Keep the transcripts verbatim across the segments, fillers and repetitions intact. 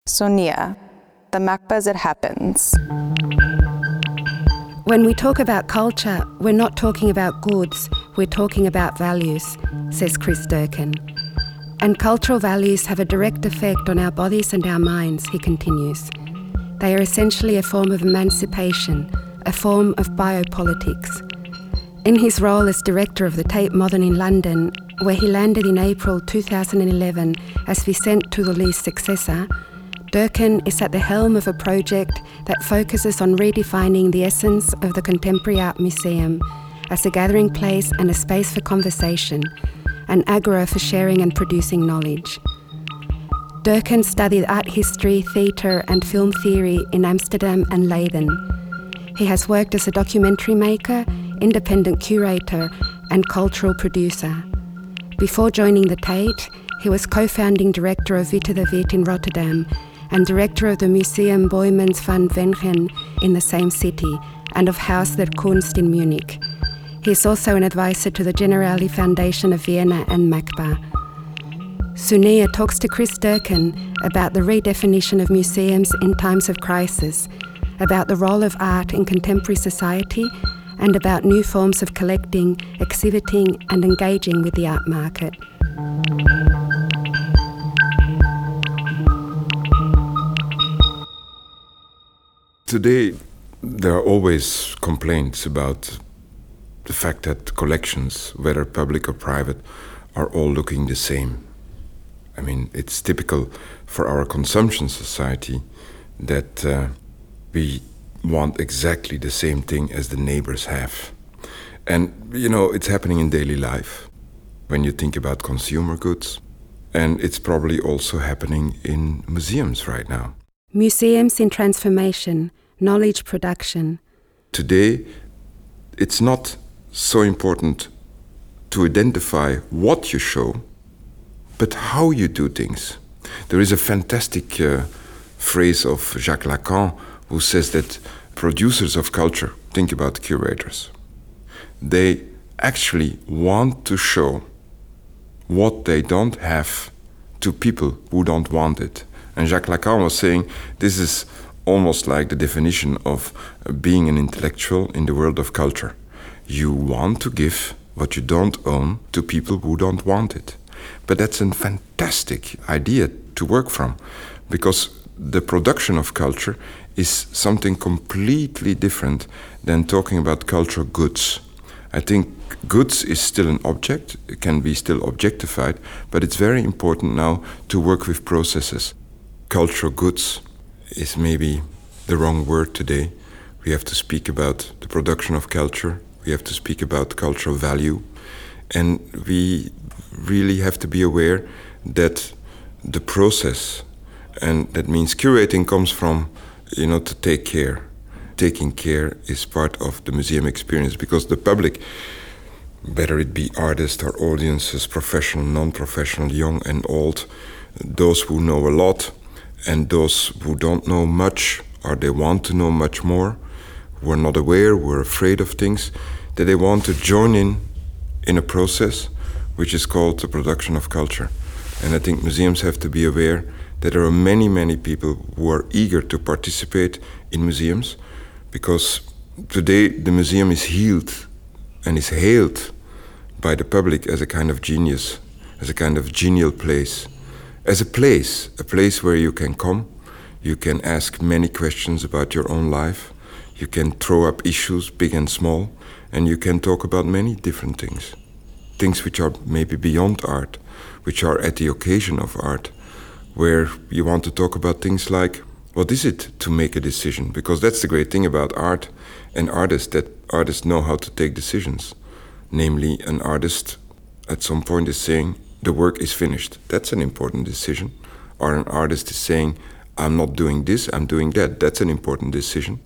Sonia, the Makba as it happens. When we talk about culture, we're not talking about goods, we're talking about values, says Chris Durkin. And cultural values have a direct effect on our bodies and our minds, he continues. They are essentially a form of emancipation, a form of biopolitics. In his role as director of the Tate Modern in London, where he landed in April two thousand eleven as Vicente Tudorli's successor, Durkin is at the helm of a project that focuses on redefining the essence of the Contemporary Art Museum as a gathering place and a space for conversation, an agora for sharing and producing knowledge. Durkin studied art history, theatre and film theory in Amsterdam and Leiden. He has worked as a documentary maker, independent curator and cultural producer. Before joining the Tate, he was co-founding director of Witte de Wit in Rotterdam and director of the Museum Boijmans van Wengen in the same city and of Haus der Kunst in Munich. He is also an advisor to the Generali Foundation of Vienna and Makba. Sonia talks to Chris Durkin about the redefinition of museums in times of crisis, about the role of art in contemporary society, and about new forms of collecting, exhibiting, and engaging with the art market. Today, there are always complaints about the fact that collections, whether public or private, are all looking the same. I mean, it's typical for our consumption society that uh, we want exactly the same thing as the neighbors have. And, you know, it's happening in daily life when you think about consumer goods. And it's probably also happening in museums right now. Museums in transformation, knowledge production. Today, it's not so important to identify what you show, but how you do things. There is a fantastic uh, phrase of Jacques Lacan who says that producers of culture, think about curators, they actually want to show what they don't have to people who don't want it. And Jacques Lacan was saying this is almost like the definition of being an intellectual in the world of culture. You want to give what you don't own to people who don't want it. But that's a fantastic idea to work from, because the production of culture is something completely different than talking about cultural goods. I think goods is still an object, it can be still objectified, but it's very important now to work with processes. Cultural goods is maybe the wrong word today. We have to speak about the production of culture, we have to speak about cultural value, and we really have to be aware that the process, and that means curating comes from, you know, to take care. Taking care is part of the museum experience, because the public, whether it be artists or audiences, professional, non-professional, young and old, those who know a lot and those who don't know much, or they want to know much more, who are not aware, who are afraid of things, that they want to join in in a process which is called the production of culture. And I think museums have to be aware that there are many, many people who are eager to participate in museums, because today the museum is healed and is hailed by the public as a kind of genius, as a kind of genial place, as a place, a place where you can come, you can ask many questions about your own life, you can throw up issues, big and small, and you can talk about many different things. Things which are maybe beyond art, which are at the occasion of art, where you want to talk about things like, what is it to make a decision? Because that's the great thing about art and artists, that artists know how to take decisions. Namely, an artist at some point is saying, the work is finished. That's an important decision. Or an artist is saying, I'm not doing this, I'm doing that. That's an important decision.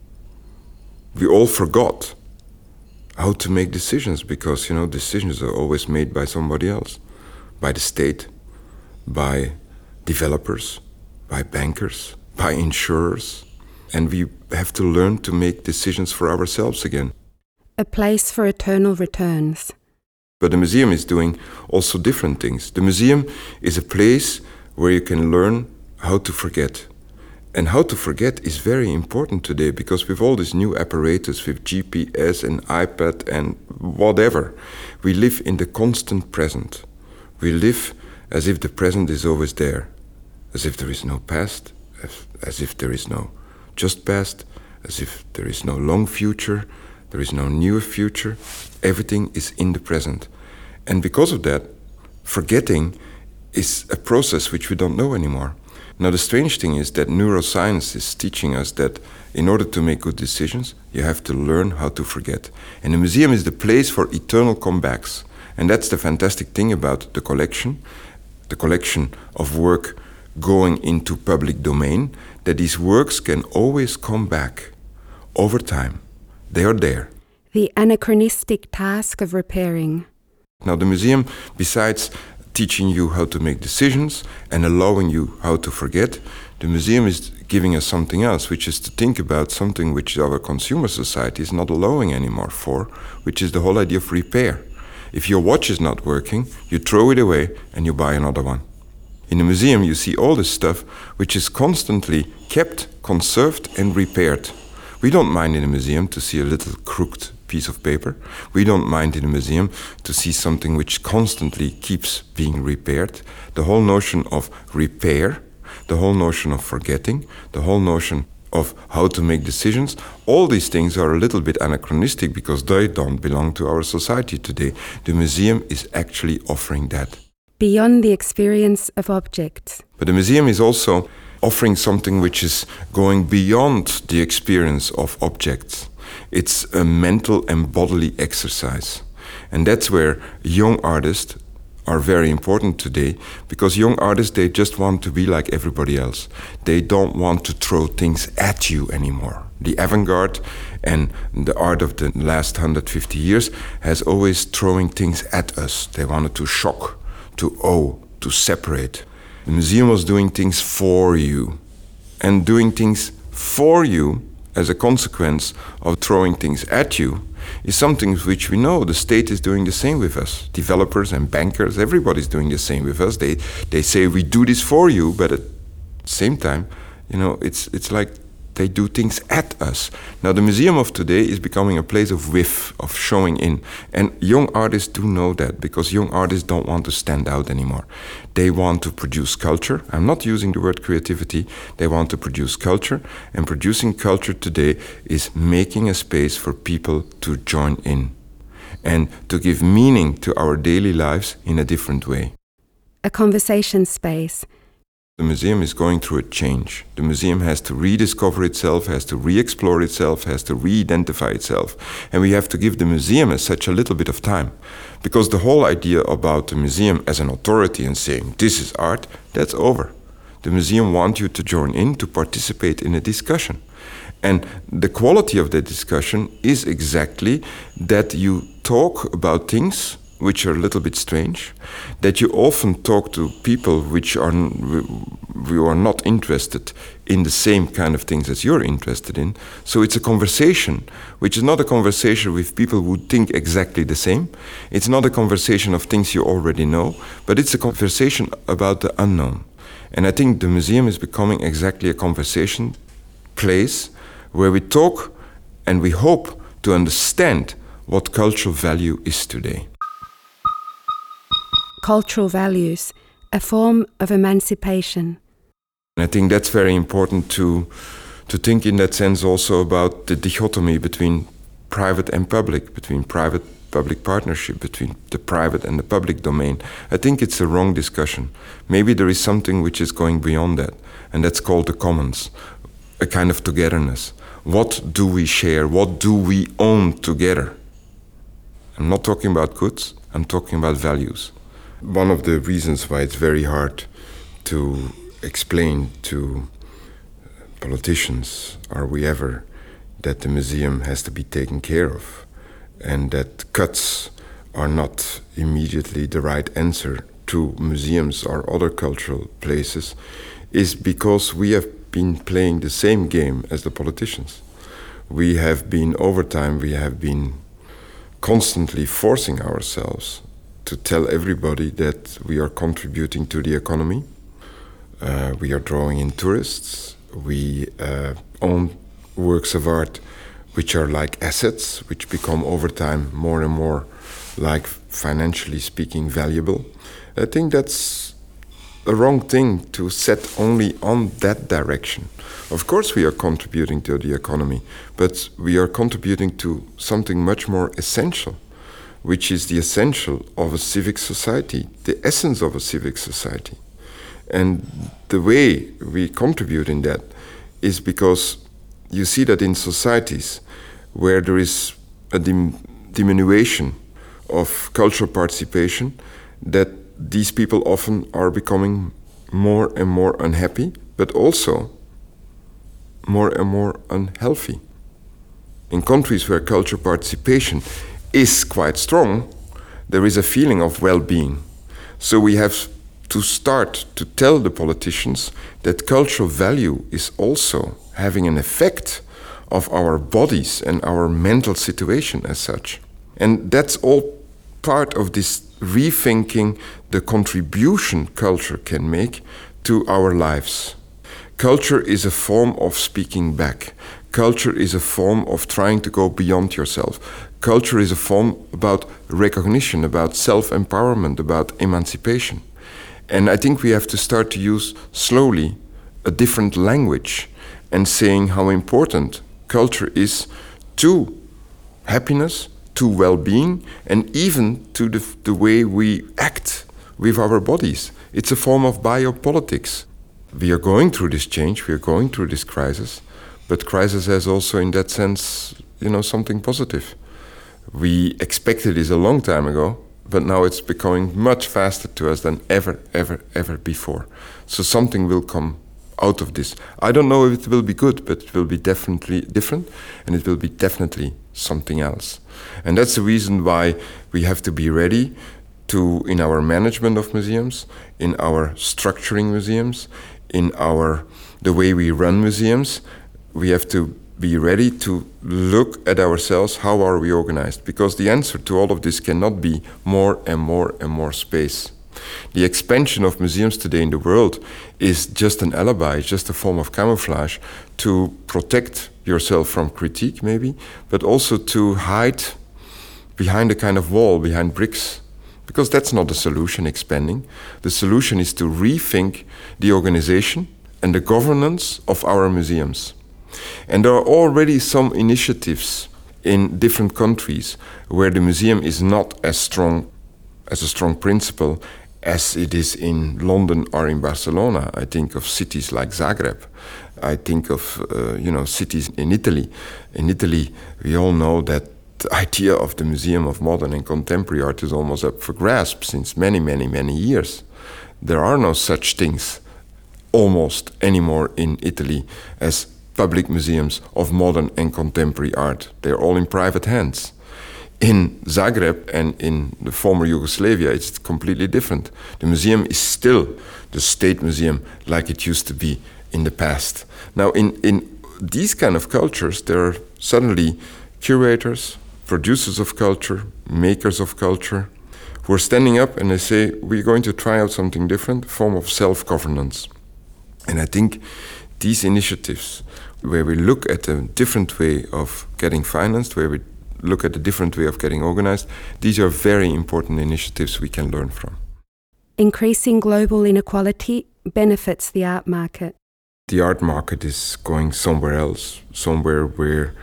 We all forgot how to make decisions, because, you know, decisions are always made by somebody else, by the state, by developers, by bankers, by insurers. And we have to learn to make decisions for ourselves again. A place for eternal returns. But the museum is doing also different things. The museum is a place where you can learn how to forget, And how to forget is very important today, because with all this new apparatus, with G P S and iPad and whatever, we live in the constant present. We live as if the present is always there, as if there is no past, as, as if there is no just past, as if there is no long future, there is no near future. Everything is in the present. And because of that, forgetting is a process which we don't know anymore. Now, the strange thing is that neuroscience is teaching us that in order to make good decisions, you have to learn how to forget. And the museum is the place for eternal comebacks. And that's the fantastic thing about the collection, the collection of work going into public domain, that these works can always come back over time. They are there. The anachronistic task of repairing. Now, the museum, besides teaching you how to make decisions and allowing you how to forget, the museum is giving us something else, which is to think about something which our consumer society is not allowing anymore for, which is the whole idea of repair. If your watch is not working, you throw it away and you buy another one. In the museum, you see all this stuff which is constantly kept, conserved and repaired. We don't mind in a museum to see a little crooked piece of paper. We don't mind in a museum to see something which constantly keeps being repaired. The whole notion of repair, the whole notion of forgetting, the whole notion of how to make decisions, all these things are a little bit anachronistic because they don't belong to our society today. The museum is actually offering that. Beyond the experience of objects. But the museum is also offering something which is going beyond the experience of objects. It's a mental and bodily exercise. And that's where young artists are very important today, because young artists, they just want to be like everybody else. They don't want to throw things at you anymore. The avant-garde and the art of the last one hundred fifty years has always throwing things at us. They wanted to shock, to awe, to separate. The museum was doing things for you. And doing things for you as a consequence of throwing things at you is something which we know the state is doing the same with us. Developers and bankers, everybody's doing the same with us. They they say we do this for you, but at the same time, you know, it's it's like they do things at us. Now, the museum of today is becoming a place of whiff, of showing in. And young artists do know that, because young artists don't want to stand out anymore. They want to produce culture. I'm not using the word creativity. They want to produce culture. And producing culture today is making a space for people to join in and to give meaning to our daily lives in a different way. A conversation space. The museum is going through a change. The museum has to rediscover itself, has to re-explore itself, has to re-identify itself. And we have to give the museum as such a little bit of time. Because the whole idea about the museum as an authority and saying, this is art, that's over. The museum wants you to join in, to participate in a discussion. And the quality of the discussion is exactly that you talk about things which are a little bit strange, that you often talk to people which are who are not interested in the same kind of things as you're interested in. So it's a conversation, which is not a conversation with people who think exactly the same. It's not a conversation of things you already know, but it's a conversation about the unknown. And I think the museum is becoming exactly a conversation place where we talk and we hope to understand what cultural value is today. Cultural values, a form of emancipation. And I think that's very important to to think in that sense also about the dichotomy between private and public, between private-public partnership, between the private and the public domain. I think it's a wrong discussion. Maybe there is something which is going beyond that, and that's called the commons, a kind of togetherness. What do we share? What do we own together? I'm not talking about goods, I'm talking about values. One of the reasons why it's very hard to explain to politicians, are we ever, that the museum has to be taken care of and that cuts are not immediately the right answer to museums or other cultural places, is because we have been playing the same game as the politicians. We have been, over time, we have been constantly forcing ourselves to tell everybody that we are contributing to the economy. Uh, we are drawing in tourists. We uh, own works of art which are like assets, which become over time more and more, like financially speaking, valuable. I think that's a wrong thing to set only on that direction. Of course we are contributing to the economy, but we are contributing to something much more essential, which is the essential of a civic society, the essence of a civic society. And the way we contribute in that is because you see that in societies where there is a dim- diminution of cultural participation, that these people often are becoming more and more unhappy, but also more and more unhealthy. In countries where cultural participation is quite strong, there is a feeling of well-being. So we have to start to tell the politicians that cultural value is also having an effect of our bodies and our mental situation as such. And that's all part of this rethinking the contribution culture can make to our lives. Culture is a form of speaking back. Culture is a form of trying to go beyond yourself. Culture is a form about recognition, about self-empowerment, about emancipation. And I think we have to start to use slowly a different language and saying how important culture is to happiness, to well-being, and even to the, the way we act with our bodies. It's a form of biopolitics. We are going through this change, we are going through this crisis, but crisis has also in that sense, you know, something positive. We expected this a long time ago, but now it's becoming much faster to us than ever, ever, ever before. So something will come out of this. I don't know if it will be good, but it will be definitely different, and it will be definitely something else. And that's the reason why we have to be ready to, in our management of museums, in our structuring museums, in our the way we run museums, we have to be ready to look at ourselves, how are we organized? Because the answer to all of this cannot be more and more and more space. The expansion of museums today in the world is just an alibi, just a form of camouflage to protect yourself from critique maybe, but also to hide behind a kind of wall, behind bricks. Because that's not the solution, expanding. The solution is to rethink the organization and the governance of our museums. And there are already some initiatives in different countries where the museum is not as strong as a strong principle as it is in London or in Barcelona. I think of cities like Zagreb. I think of uh, you know cities in Italy. In Italy, we all know that the idea of the Museum of Modern and Contemporary Art is almost up for grasp since many, many, many years. There are no such things almost anymore in Italy as public museums of modern and contemporary art. They're all in private hands. In Zagreb and in the former Yugoslavia, it's completely different. The museum is still the state museum like it used to be in the past. Now, in, in these kind of cultures, there are suddenly curators, producers of culture, makers of culture, who are standing up and they say, we're going to try out something different, a form of self-governance. And I think these initiatives, where we look at a different way of getting financed, where we look at a different way of getting organized, these are very important initiatives we can learn from. Increasing global inequality benefits the art market. The art market is going somewhere else, somewhere where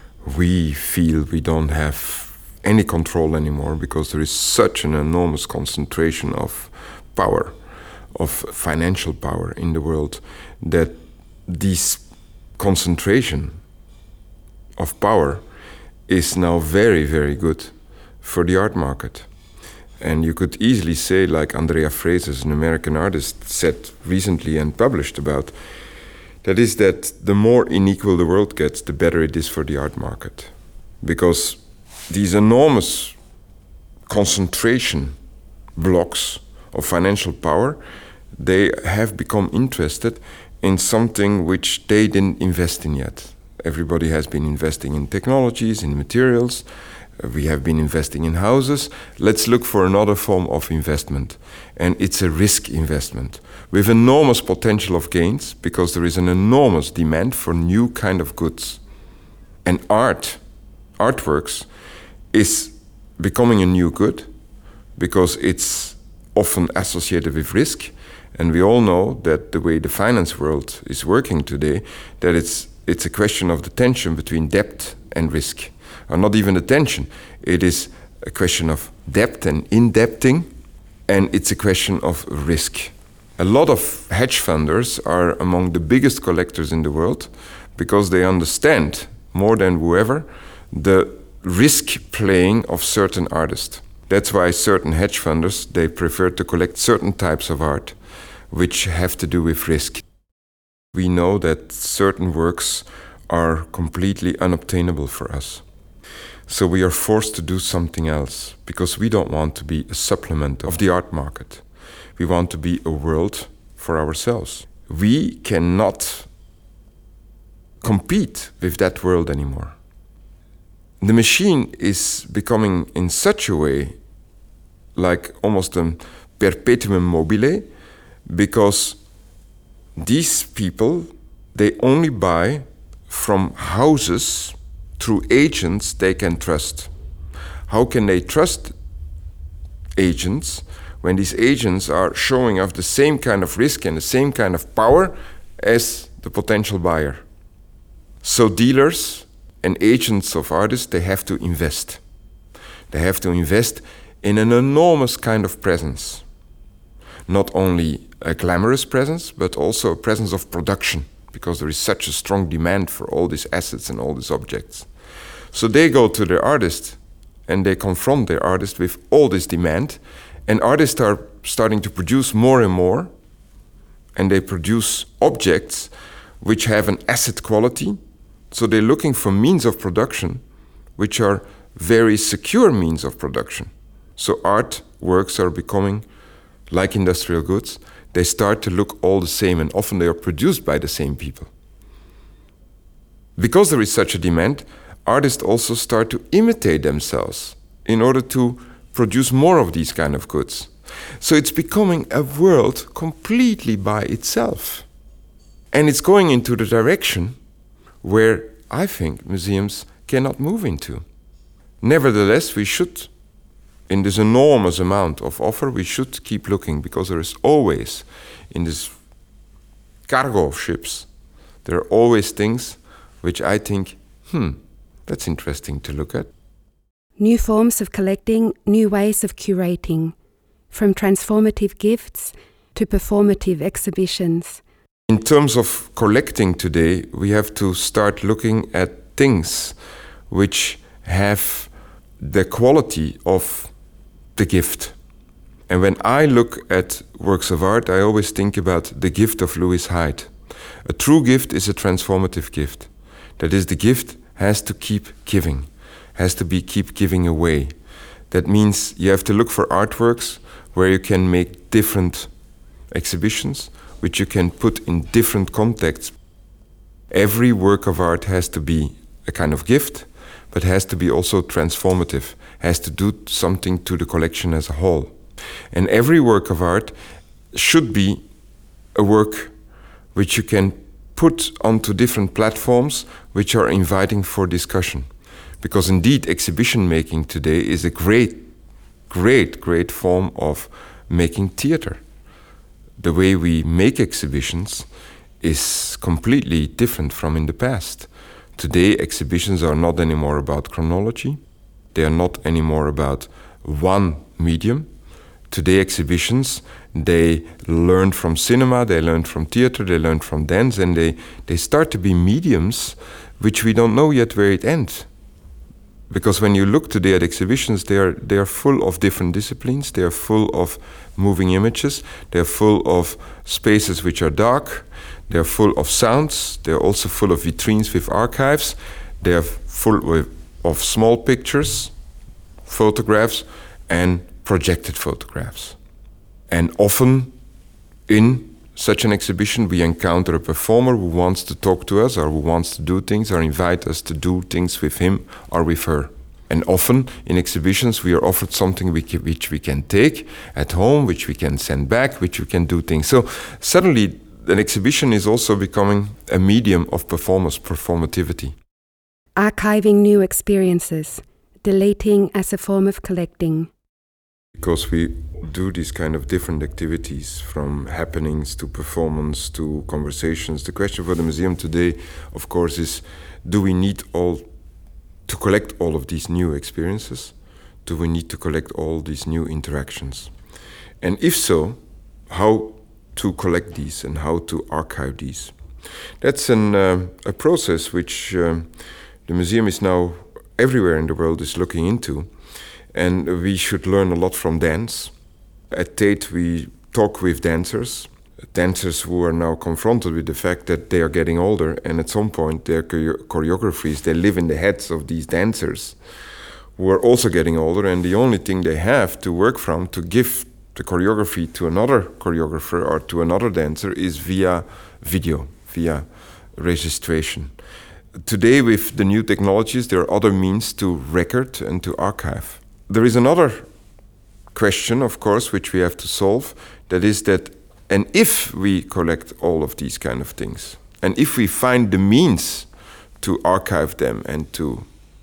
we feel we don't have any control anymore because there is such an enormous concentration of power, of financial power in the world, that this concentration of power is now very, very good for the art market. And you could easily say, like Andrea Fraser, an American artist, said recently and published about, that is that the more unequal the world gets, the better it is for the art market. Because these enormous concentration blocks of financial power, they have become interested in something which they didn't invest in yet. Everybody has been investing in technologies, in materials, we have been investing in houses. Let's look for another form of investment. And it's a risk investment with enormous potential of gains because there is an enormous demand for new kind of goods. And art, artworks, is becoming a new good because it's often associated with risk. And we all know that the way the finance world is working today, that it's it's a question of the tension between debt and risk. Or not even a tension. It is a question of debt and indebting, and it's a question of risk. A lot of hedge funders are among the biggest collectors in the world because they understand, more than whoever, the risk playing of certain artists. That's why certain hedge funders, they prefer to collect certain types of art which have to do with risk. We know that certain works are completely unobtainable for us. So we are forced to do something else because we don't want to be a supplement of the art market. We want to be a world for ourselves. We cannot compete with that world anymore. The machine is becoming in such a way like almost a perpetuum mobile because these people, they only buy from houses through agents they can trust. How can they trust agents when these agents are showing off the same kind of risk and the same kind of power as the potential buyer? So dealers and agents of artists, they have to invest. They have to invest in an enormous kind of presence. Not only a glamorous presence, but also a presence of production, because there is such a strong demand for all these assets and all these objects. So they go to their artist and they confront their artist with all this demand, and artists are starting to produce more and more, and they produce objects which have an asset quality. So they're looking for means of production which are very secure means of production. So art works are becoming like industrial goods. They start to look all the same, and often they are produced by the same people. Because there is such a demand, artists also start to imitate themselves in order to produce more of these kind of goods. So it's becoming a world completely by itself. And it's going into the direction where I think museums cannot move into. Nevertheless, we should, in this enormous amount of offer, we should keep looking, because there is always, in this cargo of ships, there are always things which I think, hmm, that's interesting to look at. New forms of collecting, new ways of curating, from transformative gifts to performative exhibitions. In terms of collecting today, we have to start looking at things which have the quality of the gift. And when I look at works of art, I always think about the gift of Louis Hyde. A true gift is a transformative gift. That is, the gift has to keep giving, has to be keep giving away. That means you have to look for artworks where you can make different exhibitions, which you can put in different contexts. Every work of art has to be a kind of gift, but has to be also transformative, has to do something to the collection as a whole. And every work of art should be a work which you can put onto different platforms which are inviting for discussion. Because indeed, exhibition making today is a great, great, great form of making theater. The way we make exhibitions is completely different from in the past. Today, exhibitions are not anymore about chronology. They are not anymore about one medium. Today, exhibitions, they learn from cinema, they learn from theater, they learn from dance, and they, they start to be mediums which we don't know yet where it ends. Because when you look today at exhibitions, they are, they are full of different disciplines, they are full of moving images, they are full of spaces which are dark, they are full of sounds, they are also full of vitrines with archives, they are full with, of small pictures, photographs, and projected photographs. And often in such an exhibition we encounter a performer who wants to talk to us or who wants to do things or invite us to do things with him or with her. And often in exhibitions we are offered something we can, which we can take at home, which we can send back, which we can do things. So suddenly an exhibition is also becoming a medium of performance, performativity. Archiving new experiences, deleting as a form of collecting. Because we do these kind of different activities, from happenings to performance to conversations. The question for the museum today, of course, is do we need all to collect all of these new experiences? Do we need to collect all these new interactions? And if so, how to collect these and how to archive these? That's an, uh, a process which um, the museum is now everywhere in the world is looking into. And we should learn a lot from dance. At Tate we talk with dancers, dancers who are now confronted with the fact that they are getting older, and at some point their choreographies, they live in the heads of these dancers who are also getting older, and the only thing they have to work from to give the choreography to another choreographer or to another dancer is via video, via registration. Today with the new technologies there are other means to record and to archive. There is another question, of course, which we have to solve, that is that, and if we collect all of these kind of things, and if we find the means to archive them and to,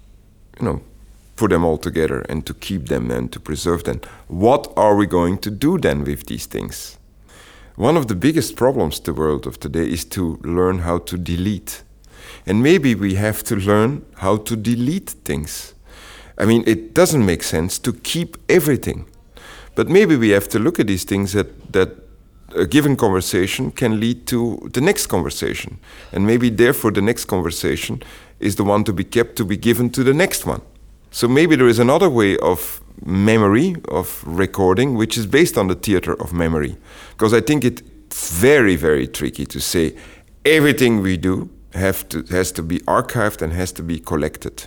you know, put them all together and to keep them and to preserve them, what are we going to do then with these things? One of the biggest problems the world of today is to learn how to delete. And maybe we have to learn how to delete things. I mean, it doesn't make sense to keep everything. But maybe we have to look at these things that, that a given conversation can lead to the next conversation. And maybe therefore the next conversation is the one to be kept, to be given to the next one. So maybe there is another way of memory, of recording, which is based on the theater of memory. Because I think it's very, very tricky to say everything we do have to, has to be archived and has to be collected.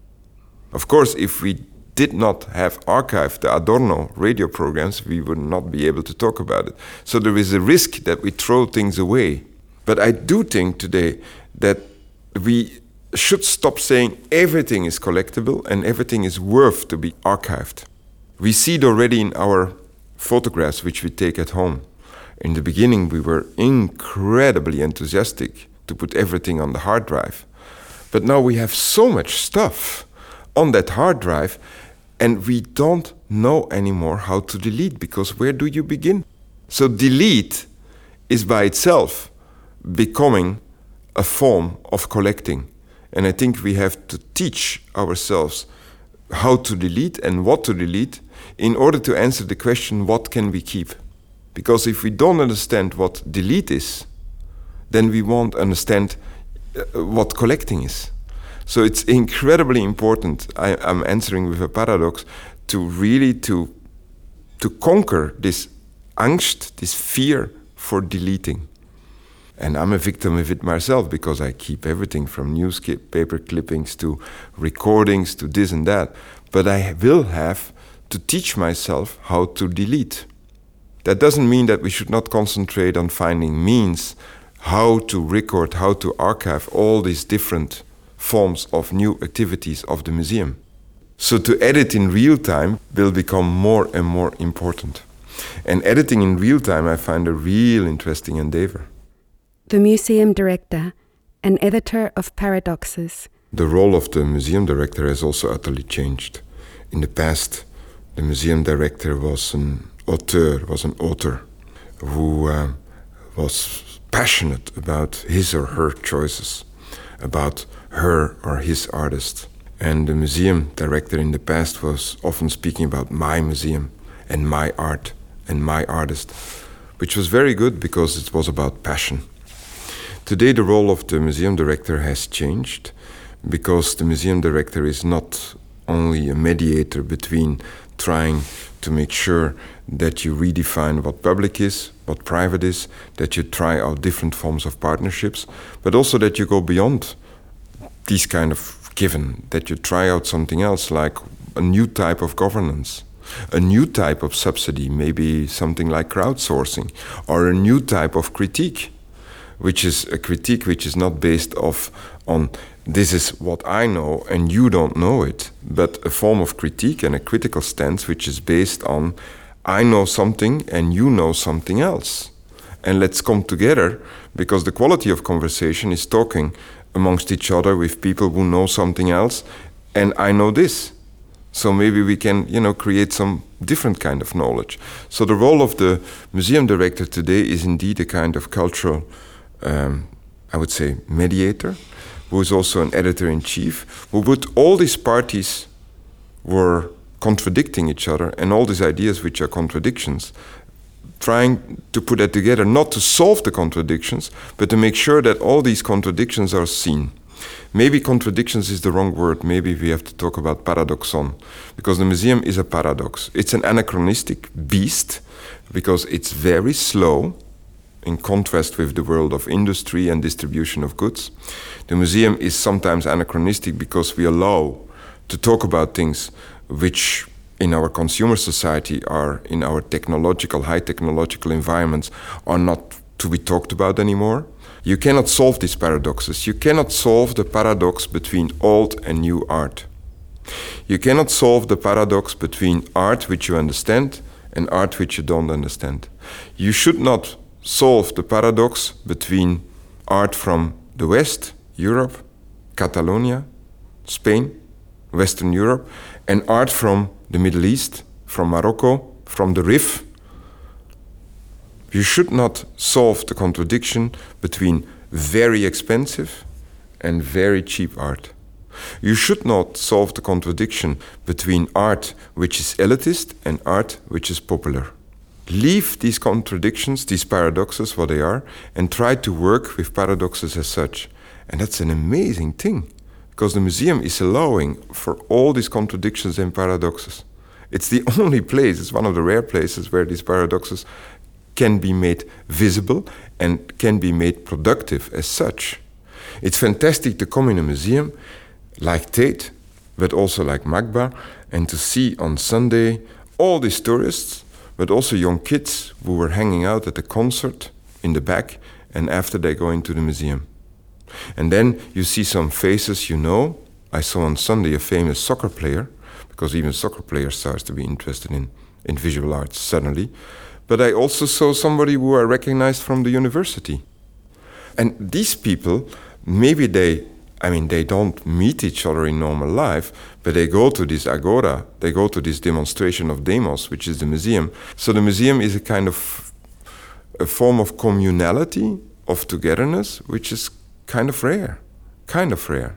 Of course, if we did not have archived the Adorno radio programs, we would not be able to talk about it. So there is a risk that we throw things away. But I do think today that we should stop saying everything is collectible and everything is worth to be archived. We see it already in our photographs which we take at home. In the beginning we were incredibly enthusiastic to put everything on the hard drive. But now we have so much stuff on that hard drive and we don't know anymore how to delete, because where do you begin? So delete is by itself becoming a form of collecting. And I think we have to teach ourselves how to delete and what to delete in order to answer the question, what can we keep? Because if we don't understand what delete is, then we won't understand uh, what collecting is. So it's incredibly important, I, I'm answering with a paradox, to really to, to conquer this angst, this fear for deleting. And I'm a victim of it myself, because I keep everything from newspaper clippings to recordings to this and that. But I will have to teach myself how to delete. That doesn't mean that we should not concentrate on finding means how to record, how to archive all these different forms of new activities of the museum. So to edit in real time will become more and more important. And editing in real time I find a real interesting endeavor. The museum director, an editor of Paradoxes. The role of the museum director has also utterly changed. In the past, the museum director was an auteur, was an author who uh, was passionate about his or her choices, about her or his artist. And the museum director in the past was often speaking about my museum and my art and my artist, which was very good because it was about passion. Today the role of the museum director has changed, because the museum director is not only a mediator between trying to make sure that you redefine what public is, what private is, that you try out different forms of partnerships, but also that you go beyond these kind of given, that you try out something else, like a new type of governance, a new type of subsidy, maybe something like crowdsourcing, or a new type of critique, which is a critique which is not based off on this is what I know and you don't know it, but a form of critique and a critical stance which is based on I know something and you know something else. And let's come together, because the quality of conversation is talking amongst each other with people who know something else, and I know this. So maybe we can, you know, create some different kind of knowledge. So the role of the museum director today is indeed a kind of cultural, um, I would say, mediator, who is also an editor-in-chief, who with all these parties were contradicting each other, and all these ideas which are contradictions, trying to put that together, not to solve the contradictions, but to make sure that all these contradictions are seen. Maybe contradictions is the wrong word. Maybe we have to talk about paradoxon, because the museum is a paradox. It's an anachronistic beast, because it's very slow, in contrast with the world of industry and distribution of goods. The museum is sometimes anachronistic because we allow to talk about things which in our consumer society are, in our technological, high technological environments, are not to be talked about anymore. You cannot solve these paradoxes. You cannot solve the paradox between old and new art. You cannot solve the paradox between art which you understand and art which you don't understand. You should not solve the paradox between art from the West, Europe, Catalonia, Spain, Western Europe, and art from the Middle East, from Morocco, from the Rif. You should not solve the contradiction between very expensive and very cheap art. You should not solve the contradiction between art which is elitist and art which is popular. Leave these contradictions, these paradoxes, what they are, and try to work with paradoxes as such. And that's an amazing thing, because the museum is allowing for all these contradictions and paradoxes. It's the only place, it's one of the rare places where these paradoxes can be made visible and can be made productive as such. It's fantastic to come in a museum like Tate, but also like Magba, and to see on Sunday all these tourists, but also young kids who were hanging out at the concert in the back, and after they go into the museum. And then you see some faces you know. I saw on Sunday a famous soccer player, because even soccer players starts to be interested in, in visual arts suddenly. But I also saw somebody who I recognized from the university. And these people, maybe they, I mean, they don't meet each other in normal life, but they go to this agora, they go to this demonstration of demos, which is the museum. So the museum is a kind of a form of communality, of togetherness, which is kind of rare, kind of rare.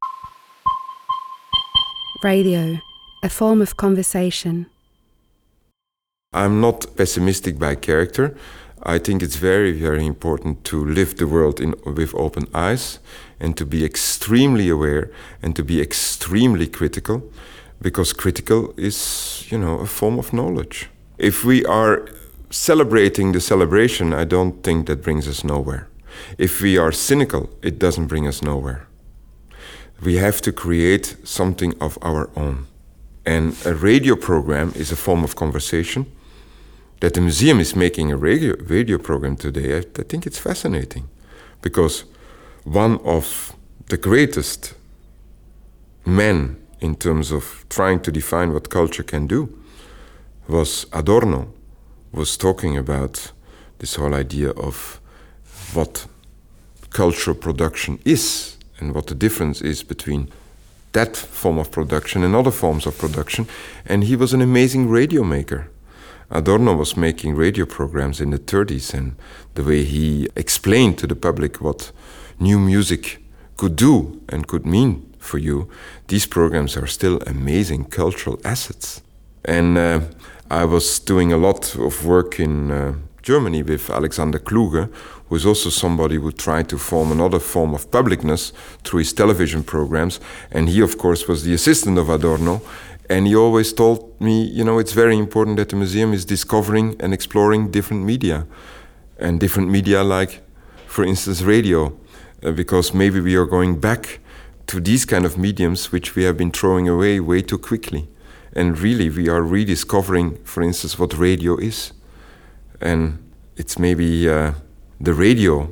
Radio, a form of conversation. I'm not pessimistic by character. I think it's very, very important to live the world in, with open eyes, and to be extremely aware and to be extremely critical, because critical is, you know, a form of knowledge. If we are celebrating the celebration, I don't think that brings us nowhere. If we are cynical, it doesn't bring us nowhere. We have to create something of our own. And a radio program is a form of conversation. That the museum is making a radio, radio program today, I, I think it's fascinating. Because one of the greatest men in terms of trying to define what culture can do was Adorno, was talking about this whole idea of what cultural production is and what the difference is between that form of production and other forms of production. And he was an amazing radio maker. Adorno was making radio programs in the thirties, and the way he explained to the public what new music could do and could mean for you, these programs are still amazing cultural assets. And uh, I was doing a lot of work in uh, Germany with Alexander Kluge, who is also somebody who tried to form another form of publicness through his television programs. And he, of course, was the assistant of Adorno. And he always told me, you know, it's very important that the museum is discovering and exploring different media. And different media like, for instance, radio. Uh, because maybe we are going back to these kind of mediums which we have been throwing away way too quickly. And really, we are rediscovering, for instance, what radio is. And it's maybe uh, the radio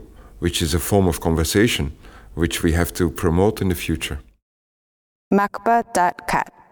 which is a form of conversation which we have to promote in the future. makba dot cat